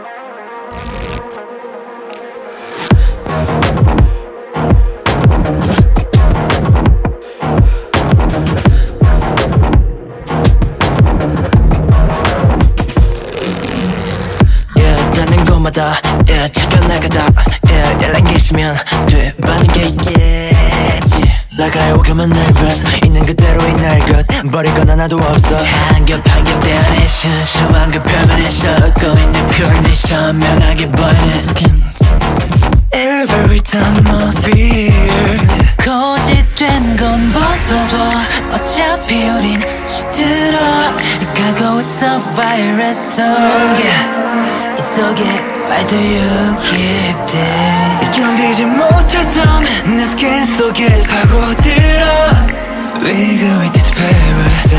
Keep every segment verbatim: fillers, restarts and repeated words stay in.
Yeah, 지켜나가다 yeah, 연락 계시면 돼 많은 게 있겠지 나가요 오가면 nervous 있는 그대로의 날 것 버릴 건 하나도 없어 한 겹 한 겹 대안해서 수한 겹 표면에서 웃고 있는 표현이 선명하게 보이는 skin Every time I feel 거짓된 건 벗어도 어차피 우린 시들어 가고 있어 바이러스 속에 이 속에 Why do you keep this 견디지 못했던 내 스킨 속에 파고들어 We go with this parasite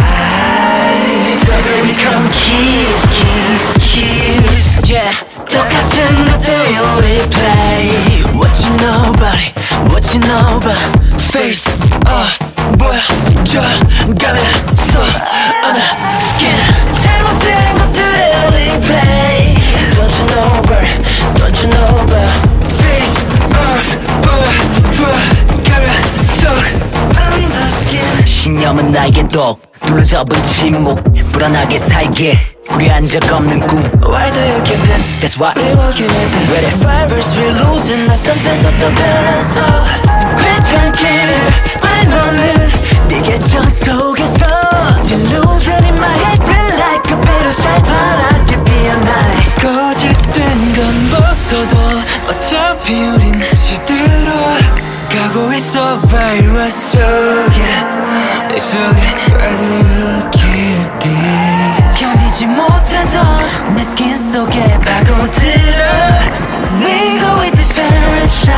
So baby come kiss, kiss, kiss Yeah 똑같은 것들 you replay What you know about it, what you know about Face off, 보여줘 가면서 on the skin 잘못된 것들을 replay Don't you know about it, don't you know about Face off, 보여줘 가면서 on the skin 신념은 나에겐 독 둘러잡은 침묵 불안하게 살게 꾸려한 적 없는 꿈 Why do you keep this? That's why we working with this Where is virus we're losing now some sense of the balance oh. 괜찮게 왜 너는 네 계정 속에서 Delusion in my head feel like a parasite 바라게 피어나네 거짓된 건 벗어도 어차피 우린 시들어 가고 있어 바이러스 속에 내 속에 Why do you keep this 견디지 못하던 내 스킨 속에 파고들어 We go with this parasite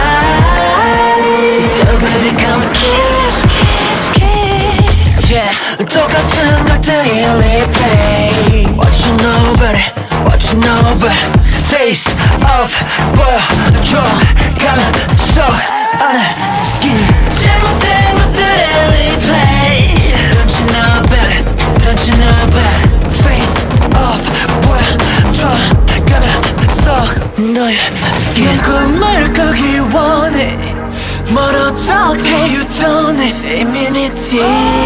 So baby come kiss, kiss, kiss Yeah 똑같은 것들이 replay What you know about it, what you know about it Face off, 보여줘 가면서 on the skin 잘못된 것들이 replay Don't you know about it, don't you know about it Face off, 보여줘 가면서 너의 skin 꿈을 꾸기 원해 뭘 어떻게 you don't have immunity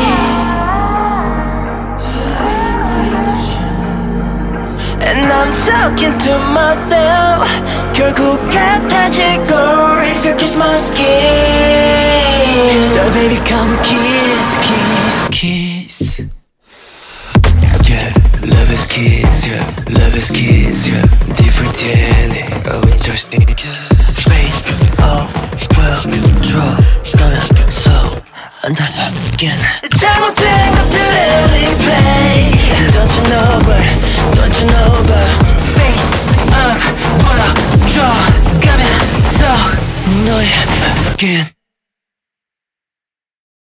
And I'm talking to myself 결국 같아지고 if you kiss my skin So baby come kiss, kiss, kiss Yeah, love is kiss, yeah, love is kiss, yeah Different D N A, oh interesting Face off, 보여줘 가면서 under skin 잘못된 것들을 replay Don't you know about it, don't you know about it Face up, 보여줘 가면서 너의 skin